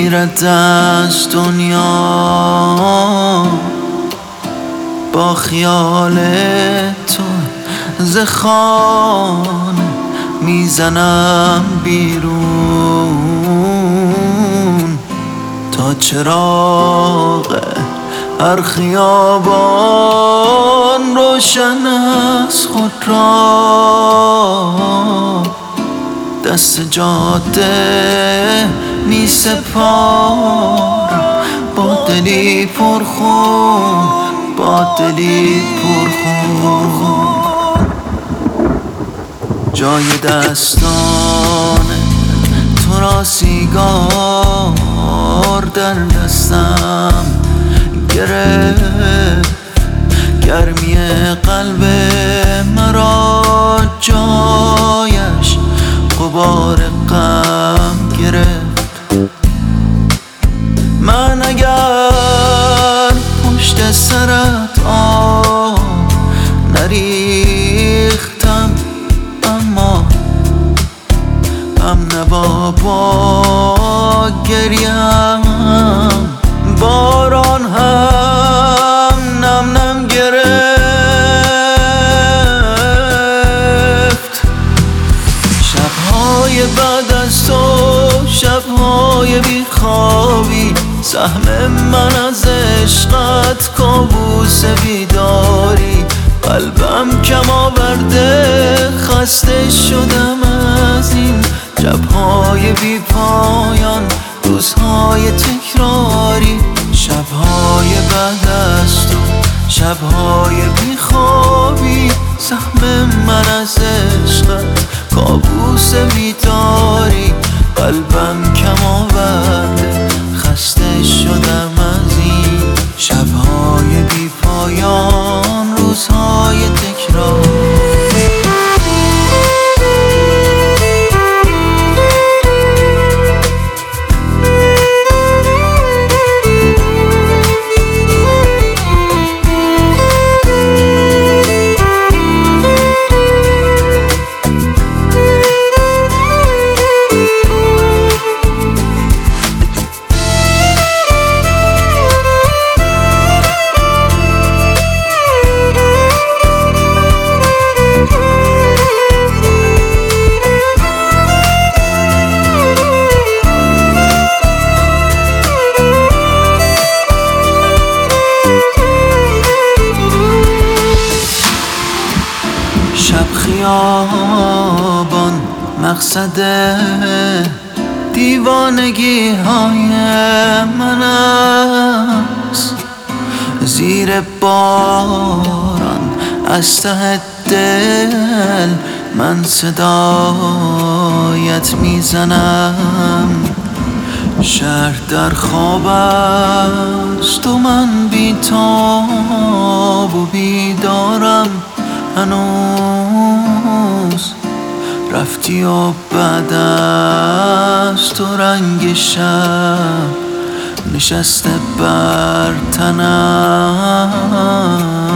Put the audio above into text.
میگیرد از دنیا، با خیال تو ز خانه میزنم بیرون، تا چراغ هر خیابان روشن از خود را دست جاده می سپارم، با دلی پرخون، با دلی پرخون. جای دستان تو را سیگار در دستم گرفت، گرمی قلب مرا جایش غبار غم گرفت. من اگر پشت سرت آب نریختم، اما هم نوا با گریم، باران هم نم نم گرفت. شبهای بعد از تو، شبهای بیخوابی، سهم من از عشقت کابوس بیداری. قلبم کم آورده، خسته شدم از این شبهای بی پایان، روزهای تکراری. شبهای بعد از تو، شبهای بیخوابی، سهم من از عشقت کابوس بیداری. قلبم کم آورده، خسته شدم از این شبهای بی پایان، روزهای تکراری. شب خیابان مقصد دیوانگی های من است، زیر باران از ته دل من صدایت میزنم. شهر در خواب است و من بیتاب و بیدارم، هنوز رفتی و بعد از تو رنگ شب نشسته بر تنم.